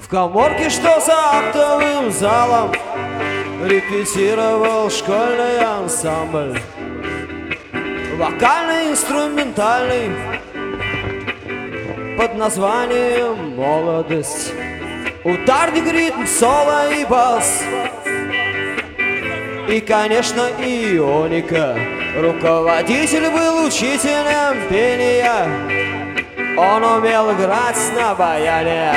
В каморке, что за актовым залом, репетировал школьный ансамбль. Вокальный, инструментальный, под названием «Молодость». Ударник, ритм, соло и бас. И, конечно, ионика. Руководитель был учителем пения. Он умел играть на баяне.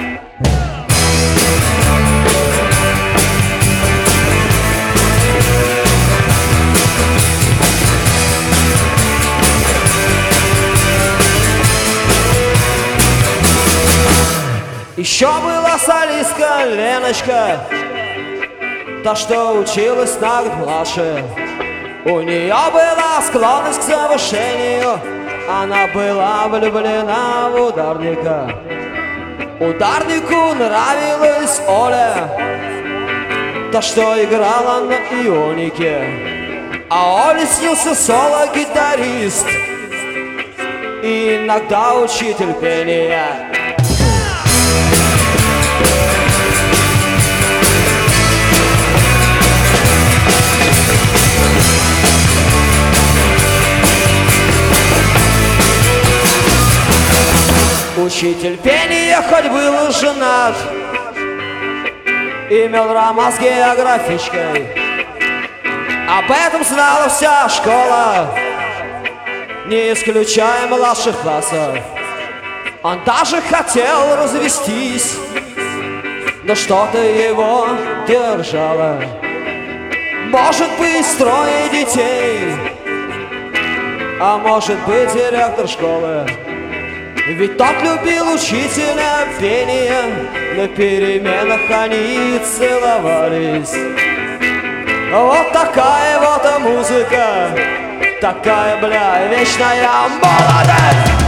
Еще была солистка Леночка, та, что училась на год младше. У нее была склонность к завышению, она была влюблена в ударника. Ударнику нравилась Оля, та, что играла на ионике. А Оле снился соло-гитарист и иногда учитель пения. Учитель пения хоть был женат, имел роман с географичкой. Об этом знала вся школа, не исключая младших классов. Он даже хотел развестись, но что-то его держало. Может быть, трое детей, а может быть, директор школы. Ведь тот любил учителя пения, на переменах они целовались. Вот такая вот музыка, такая, бля, вечная молодость.